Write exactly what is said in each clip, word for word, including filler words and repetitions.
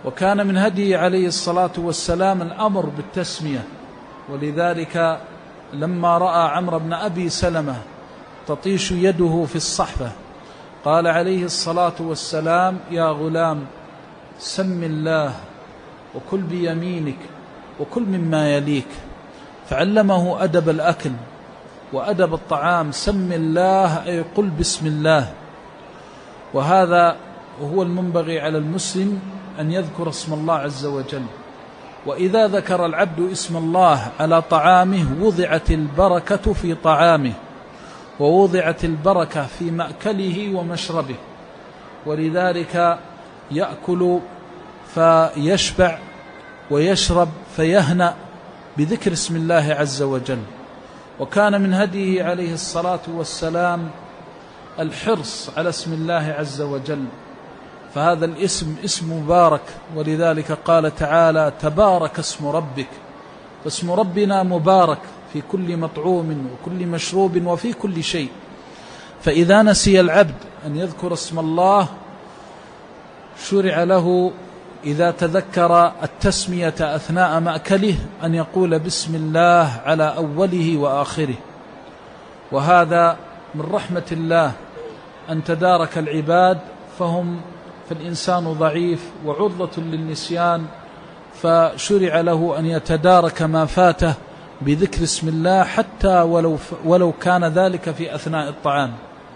وكان من هديه عليه الصلاة والسلام الأمر بالتسمية، ولذلك لما رأى عمرو بن أبي سلمة تطيش يده في الصحفة قال عليه الصلاة والسلام: يا غلام سم الله وكل بيمينك وكل مما يليك، فعلمه أدب الأكل وأدب الطعام. سم الله أي قل بسم الله، وهذا هو المنبغي على المسلم أن يذكر اسم الله عز وجل. وإذا ذكر العبد اسم الله على طعامه وضعت البركة في طعامه ووضعت البركة في مأكله ومشربه، ولذلك يأكل فيشبع ويشرب فيهنأ بذكر اسم الله عز وجل. وكان من هديه عليه الصلاة والسلام الحرص على اسم الله عز وجل، فهذا الاسم اسم مبارك، ولذلك قال تعالى: تبارك اسم ربك. فاسم ربنا مبارك في كل مطعوم وكل مشروب وفي كل شيء. فإذا نسي العبد أن يذكر اسم الله شرع له إذا تذكر التسمية أثناء مأكله أن يقول بسم الله على أوله وآخره. وهذا من رحمة الله أن تدارك العباد، فهم فالإنسان ضعيف وعرضة للنسيان، فشرع له أن يتدارك ما فاته بذكر اسم الله حتى ولو, ولو كان ذلك في أثناء الطعام.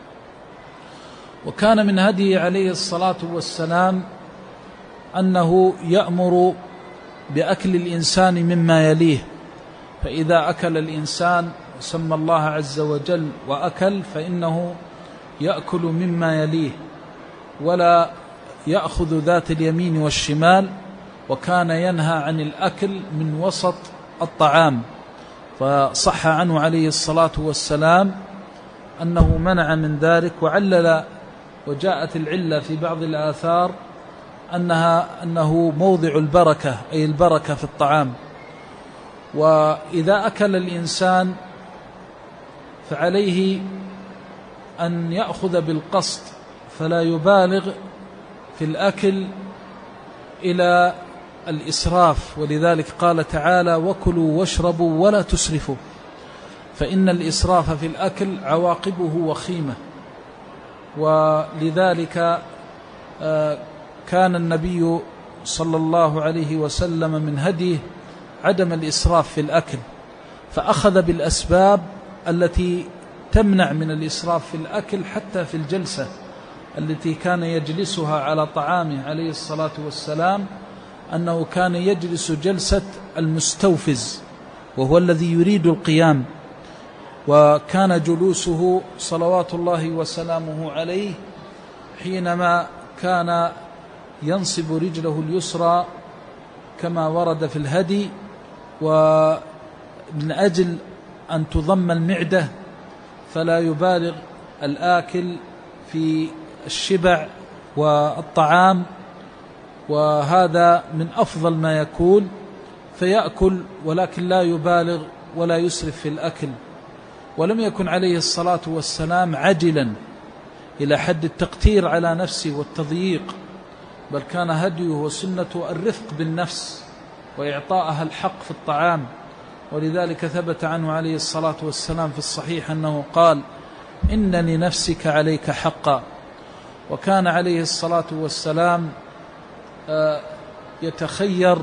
وكان من هديه عليه الصلاة والسلام أنه يأمر بأكل الإنسان مما يليه، فإذا أكل الإنسان سمى الله عز وجل وأكل فإنه يأكل مما يليه ولا يأخذ ذات اليمين والشمال. وكان ينهى عن الأكل من وسط الطعام، فصح عنه عليه الصلاة والسلام أنه منع من ذلك، وعلل وجاءت العلة في بعض الآثار أنها أنه موضع البركة، أي البركة في الطعام. وإذا أكل الإنسان فعليه أن يأخذ بالقصد فلا يبالغ في الأكل إلى الإسراف، ولذلك قال تعالى: وكلوا واشربوا ولا تسرفوا، فإن الإسراف في الأكل عواقبه وخيمة. ولذلك كان النبي صلى الله عليه وسلم من هديه عدم الإسراف في الأكل، فأخذ بالأسباب التي تمنع من الإسراف في الأكل حتى في الجلسة التي كان يجلسها على طعامه عليه الصلاة والسلام، أنه كان يجلس جلسة المستوفز وهو الذي يريد القيام. وكان جلوسه صلوات الله وسلامه عليه حينما كان ينصب رجله اليسرى كما ورد في الهدي، ومن أجل أن تضم المعدة فلا يبالغ الآكل في الشبع والطعام، وهذا من أفضل ما يكون، فيأكل ولكن لا يبالغ ولا يسرف في الأكل. ولم يكن عليه الصلاة والسلام عجلا إلى حد التقتير على نفسه والتضييق، بل كان هديه وسنته الرفق بالنفس وإعطاءها الحق في الطعام. ولذلك ثبت عنه عليه الصلاة والسلام في الصحيح أنه قال: إن لنفسك عليك حقا. وكان عليه الصلاة والسلام يتخير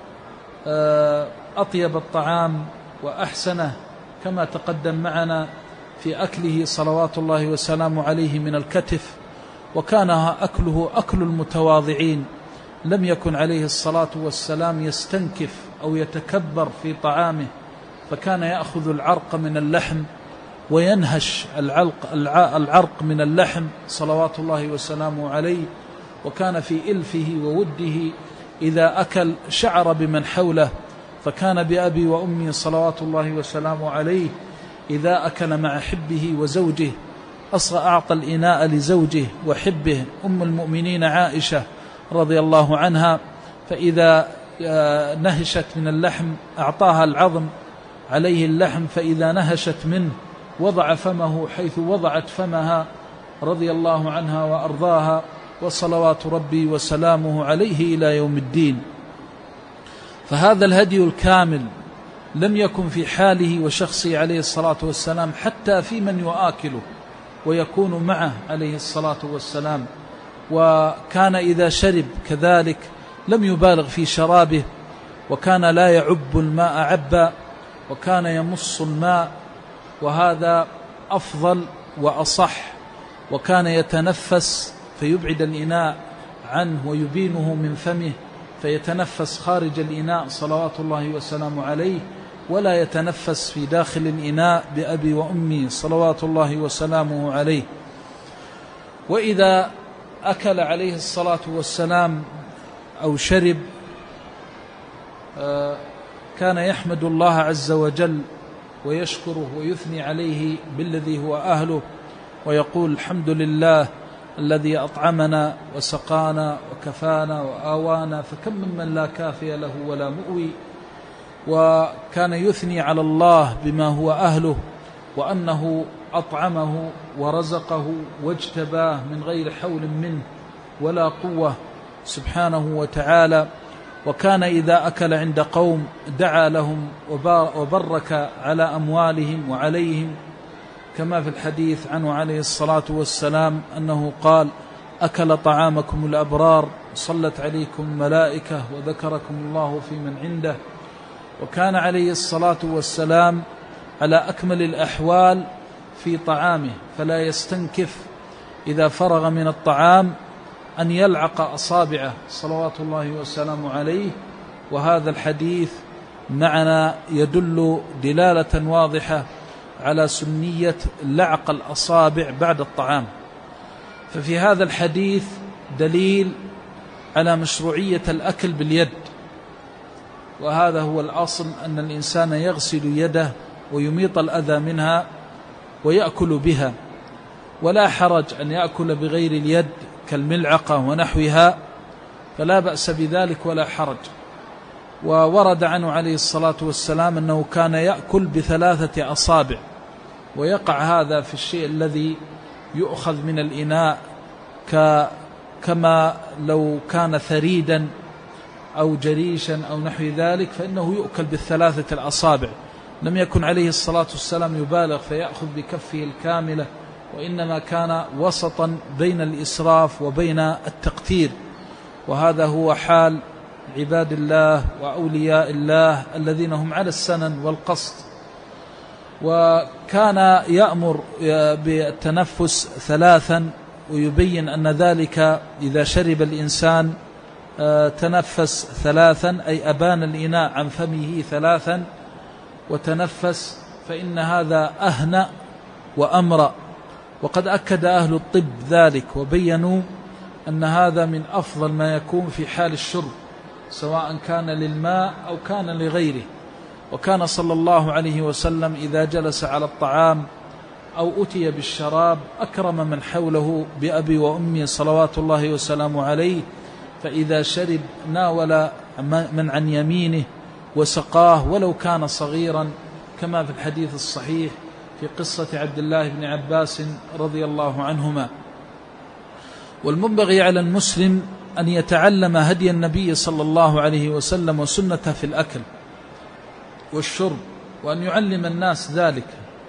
أطيب الطعام وأحسنه كما تقدم معنا في أكله صلوات الله وسلامه عليه من الكتف، وكان أكله أكل المتواضعين. لم يكن عليه الصلاة والسلام يستنكف أو يتكبر في طعامه، فكان يأخذ العرق من اللحم وينهش العلق العرق من اللحم صلوات الله وسلامه عليه. وكان في إلفه ووده إذا أكل شعر بمن حوله، فكان بأبي وأمي صلوات الله وسلامه عليه إذا أكل مع حبه وزوجه أصغى أعطى الإناء لزوجه وحبه أم المؤمنين عائشة رضي الله عنها، فإذا نهشت من اللحم أعطاها العظم عليه اللحم، فإذا نهشت منه وضع فمه حيث وضعت فمها رضي الله عنها وأرضاها. وصلوات ربي وسلامه عليه إلى يوم الدين. فهذا الهدي الكامل لم يكن في حاله وشخصه عليه الصلاة والسلام حتى في من يؤاكله ويكون معه عليه الصلاة والسلام. وكان إذا شرب كذلك لم يبالغ في شرابه، وكان لا يعب الماء عبا، وكان يمص الماء، وهذا أفضل وأصح. وكان يتنفس فيبعد الإناء عنه ويبينه من فمه، فيتنفس خارج الإناء صلوات الله وسلامه عليه، ولا يتنفس في داخل الإناء بأبي وأمي صلوات الله وسلامه عليه. وإذا أكل عليه الصلاة والسلام أو شرب كان يحمد الله عز وجل ويشكره ويثني عليه بالذي هو أهله، ويقول الحمد لله الذي أطعمنا وسقانا وكفانا وآوانا، فكم ممن لا كافي له ولا مؤوي. وكان يثني على الله بما هو أهله، وأنه أطعمه ورزقه واجتباه من غير حول منه ولا قوة سبحانه وتعالى. وكان إذا أكل عند قوم دعا لهم وبرك على أموالهم وعليهم، كما في الحديث عنه عليه الصلاة والسلام أنه قال: أكل طعامكم الأبرار، صلت عليكم ملائكة، وذكركم الله في من عنده. وكان عليه الصلاة والسلام على أكمل الأحوال في طعامه، فلا يستنكف إذا فرغ من الطعام أن يلعق أصابعه صلوات الله وسلامه عليه. وهذا الحديث معنا يدل دلالة واضحة على سنية لعق الأصابع بعد الطعام. ففي هذا الحديث دليل على مشروعية الأكل باليد، وهذا هو الأصل، أن الإنسان يغسل يده ويميط الأذى منها ويأكل بها، ولا حرج أن يأكل بغير اليد كالملعقة ونحوها، فلا بأس بذلك ولا حرج. وورد عنه عليه الصلاة والسلام أنه كان يأكل بثلاثة أصابع، ويقع هذا في الشيء الذي يؤخذ من الإناء كما لو كان ثريدا أو جريشا أو نحو ذلك، فإنه يؤكل بالثلاثة الأصابع. لم يكن عليه الصلاة والسلام يبالغ فيأخذ بكفه الكاملة، وإنما كان وسطا بين الإسراف وبين التقتير. وهذا هو حال عباد الله وأولياء الله الذين هم على السنن والقصد. وكان يأمر بالتنفس ثلاثا، ويبين أن ذلك إذا شرب الإنسان تنفس ثلاثا، أي أبان الإناء عن فمه ثلاثا وتنفس، فإن هذا أهنأ وأمرأ. وقد أكد أهل الطب ذلك وبينوا أن هذا من أفضل ما يكون في حال الشرب، سواء كان للماء أو كان لغيره. وكان صلى الله عليه وسلم إذا جلس على الطعام أو أتي بالشراب أكرم من حوله بأبي وأمي صلوات الله وسلامه عليه، فإذا شرب ناول من عن يمينه وسقاه ولو كان صغيرا، كما في الحديث الصحيح في قصة عبد الله بن عباس رضي الله عنهما. والمنبغي على المسلم أن يتعلم هدي النبي صلى الله عليه وسلم وسنته في الأكل والشرب، وأن يعلم الناس ذلك.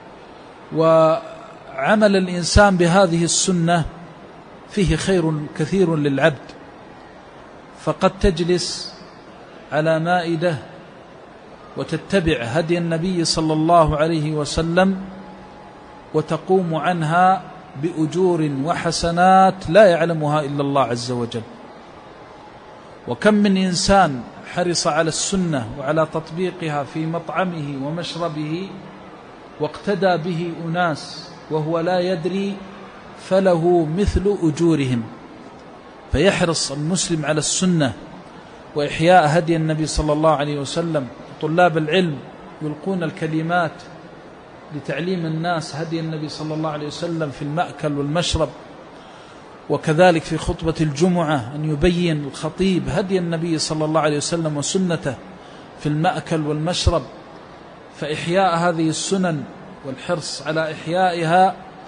وعمل الإنسان بهذه السنة فيه خير كثير للعبد، فقد تجلس على مائدة وتتبع هدي النبي صلى الله عليه وسلم وتقوم عنها بأجور وحسنات لا يعلمها إلا الله عز وجل. وكم من إنسان حرص على السنة وعلى تطبيقها في مطعمه ومشربه واقتدى به أناس وهو لا يدري، فله مثل أجورهم. فيحرص المسلم على السنة وإحياء هدي النبي صلى الله عليه وسلم. طلاب العلم يلقون الكلمات لتعليم الناس هدي النبي صلى الله عليه وسلم في المأكل والمشرب، وكذلك في خطبة الجمعة أن يبين الخطيب هدي النبي صلى الله عليه وسلم وسنته في المأكل والمشرب. فإحياء هذه السنن والحرص على إحيائها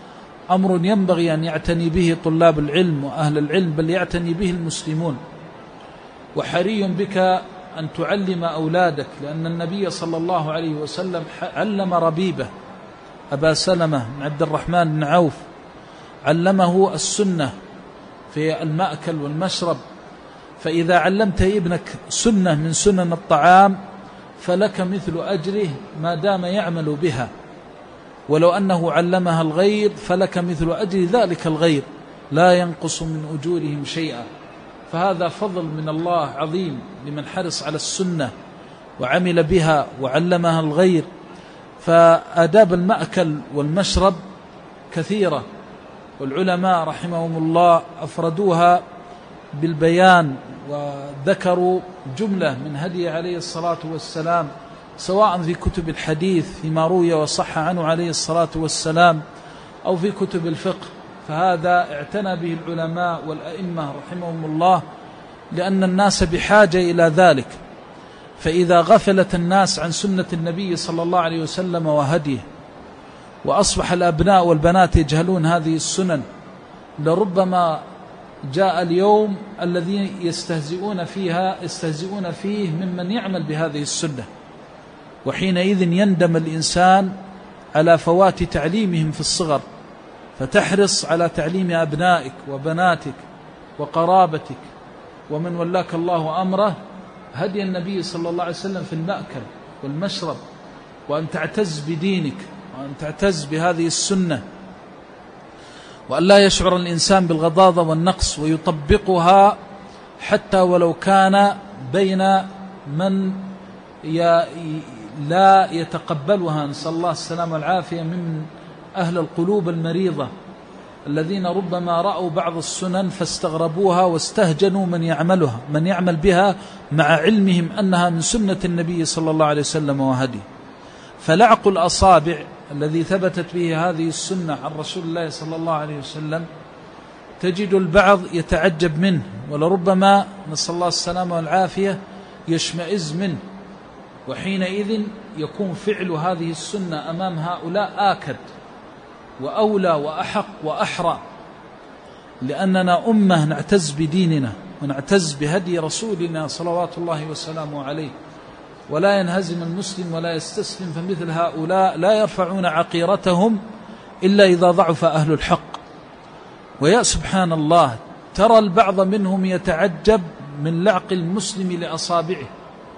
أمر ينبغي أن يعتني به طلاب العلم وأهل العلم، بل يعتني به المسلمون. وحري بك أن تعلم أولادك، لأن النبي صلى الله عليه وسلم علم ربيبه أبا سلمة بن عبد الرحمن بن عوف، علمه السنة في المأكل والمشرب. فإذا علمت ابنك سنة من سنن الطعام فلك مثل أجره ما دام يعمل بها، ولو أنه علمها الغير فلك مثل أجر ذلك الغير لا ينقص من أجورهم شيئا. فهذا فضل من الله عظيم لمن حرص على السنة وعمل بها وعلمها الغير. فآداب المأكل والمشرب كثيرة، والعلماء رحمهم الله أفردوها بالبيان وذكروا جملة من هدي عليه الصلاة والسلام، سواء في كتب الحديث فيما روي وصح عنه عليه الصلاة والسلام أو في كتب الفقه. فهذا اعتنى به العلماء والأئمة رحمهم الله، لأن الناس بحاجة إلى ذلك. فإذا غفلت الناس عن سنة النبي صلى الله عليه وسلم وهديه، وأصبح الأبناء والبنات يجهلون هذه السنن، لربما جاء اليوم الذي يستهزئون فيها يستهزئون فيه ممن يعمل بهذه السنة، وحينئذ يندم الإنسان على فوات تعليمهم في الصغر. فتحرص على تعليم أبنائك وبناتك وقرابتك ومن ولاك الله أمره هدي النبي صلى الله عليه وسلم في المأكل والمشرب، وأن تعتز بدينك وأن تعتز بهذه السنة، وأن لا يشعر الإنسان بالغضاضة والنقص، ويطبقها حتى ولو كان بين من لا يتقبلها، نسأل الله السلامة والعافية، من أهل القلوب المريضة الذين ربما رأوا بعض السنن فاستغربوها واستهجنوا من يعملها من يعمل بها مع علمهم أنها من سنة النبي صلى الله عليه وسلم وهدي. فلعق الأصابع الذي ثبتت به هذه السنة عن رسول الله صلى الله عليه وسلم تجد البعض يتعجب منه، ولربما نسأل الله السلامة والعافية يشمئز منه، وحينئذ يكون فعل هذه السنة أمام هؤلاء آكد وأولى وأحق وأحرى، لأننا أمة نعتز بديننا ونعتز بهدي رسولنا صلوات الله وسلامه عليه، ولا ينهزم المسلم ولا يستسلم. فمثل هؤلاء لا يرفعون عقيرتهم إلا إذا ضعف أهل الحق. ويا سبحان الله، ترى البعض منهم يتعجب من لعق المسلم لأصابعه،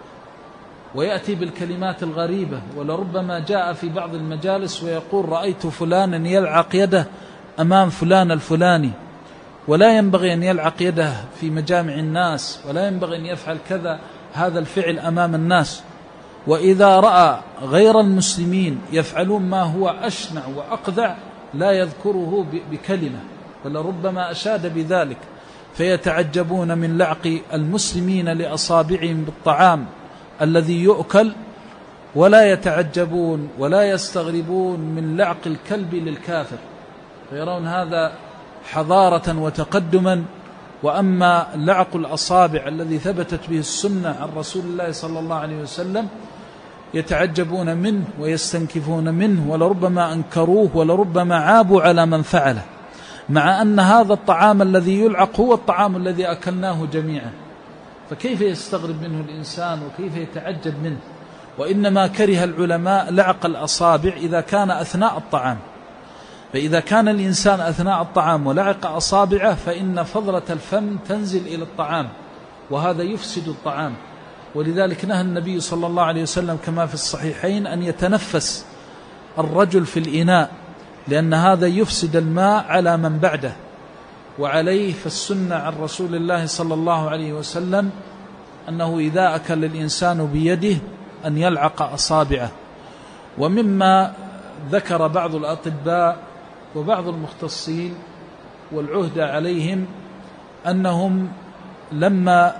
ويأتي بالكلمات الغريبة، ولربما جاء في بعض المجالس ويقول رأيت فلانا يلعق يده أمام فلان الفلاني، ولا ينبغي أن يلعق يده في مجامع الناس، ولا ينبغي أن يفعل كذا هذا الفعل أمام الناس. وإذا رأى غير المسلمين يفعلون ما هو أشنع وأقذع لا يذكره بكلمة، ولربما أشاد بذلك، فيتعجبون من لعق المسلمين لأصابعهم بالطعام الذي يؤكل، ولا يتعجبون ولا يستغربون من لعق الكلب للكافر، فيرون هذا حضارة وتقدما. وأما لعق الأصابع الذي ثبتت به السنة عن رسول الله صلى الله عليه وسلم يتعجبون منه ويستنكفون منه، ولربما أنكروه ولربما عابوا على من فعله، مع أن هذا الطعام الذي يلعق هو الطعام الذي أكلناه جميعا. فكيف يستغرب منه الإنسان وكيف يتعجب منه؟ وإنما كره العلماء لعق الأصابع إذا كان أثناء الطعام، فإذا كان الإنسان أثناء الطعام ولعق أصابعه فإن فضلة الفم تنزل إلى الطعام، وهذا يفسد الطعام. ولذلك نهى النبي صلى الله عليه وسلم كما في الصحيحين أن يتنفس الرجل في الإناء، لأن هذا يفسد الماء على من بعده. وعليه فالسنة عن رسول الله صلى الله عليه وسلم أنه إذا أكل الإنسان بيده أن يلعق أصابعه. ومما ذكر بعض الأطباء وبعض المختصين والعهد عليهم أنهم لما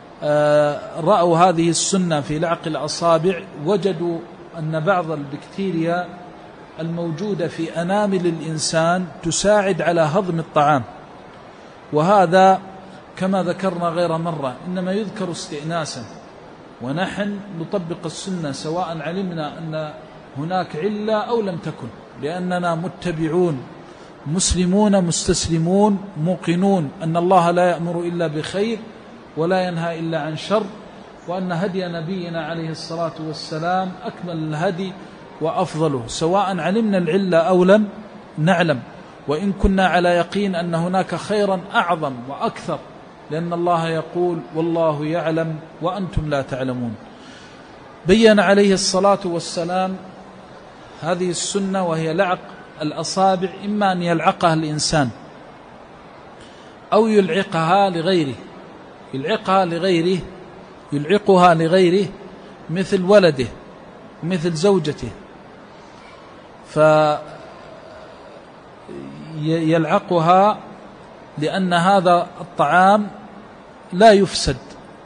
رأوا هذه السنة في لعق الأصابع وجدوا أن بعض البكتيريا الموجودة في أنامل الإنسان تساعد على هضم الطعام، وهذا كما ذكرنا غير مرة إنما يذكر استئناسا، ونحن نطبق السنة سواء علمنا أن هناك علة أو لم تكن، لأننا متبعون مسلمون مستسلمون موقنون أن الله لا يأمر إلا بخير ولا ينهى إلا عن شر، وأن هدي نبينا عليه الصلاة والسلام أكمل الهدي وأفضله، سواء علمنا العلة أو لم نعلم، وإن كنا على يقين أن هناك خيرا أعظم وأكثر، لأن الله يقول والله يعلم وأنتم لا تعلمون. بيّن عليه الصلاة والسلام هذه السنة، وهي لعق الأصابع، إما أن يلعقها الإنسان أو يلعقها لغيره يلعقها لغيره يلعقها لغيره مثل ولده مثل زوجته، فيلعقها لأن هذا الطعام لا يفسد،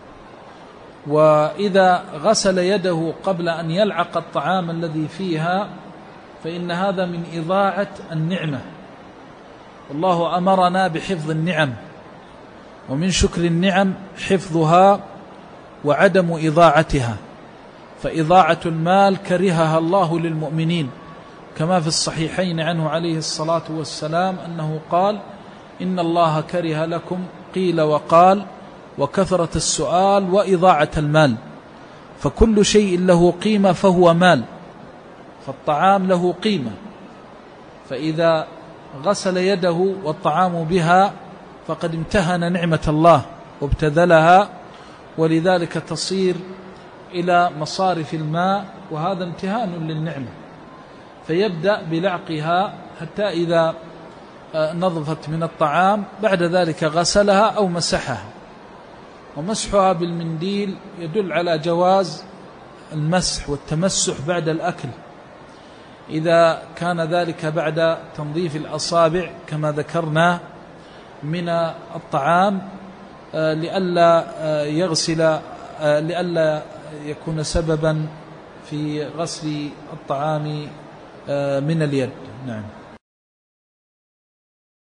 وإذا غسل يده قبل أن يلعق الطعام الذي فيها فإن هذا من إضاعة النعمة، والله أمرنا بحفظ النعم، ومن شكر النعم حفظها وعدم إضاعتها، فإضاعة المال كرهها الله للمؤمنين، كما في الصحيحين عنه عليه الصلاة والسلام أنه قال إن الله كره لكم قيل وقال وكثرة السؤال وإضاعة المال، فكل شيء له قيمة فهو مال، فالطعام له قيمة، فإذا غسل يده والطعام بها فقد امتهن نعمة الله وابتذلها، ولذلك تصير إلى مصارف الماء، وهذا امتهان للنعمة، فيبدأ بلعقها حتى إذا نظفت من الطعام بعد ذلك غسلها أو مسحها. ومسحها بالمنديل يدل على جواز المسح والتمسح بعد الأكل، إذا كان ذلك بعد تنظيف الأصابع كما ذكرنا من الطعام، لئلا يغسل لئلا يكون سببا في غسل الطعام من اليد. نعم.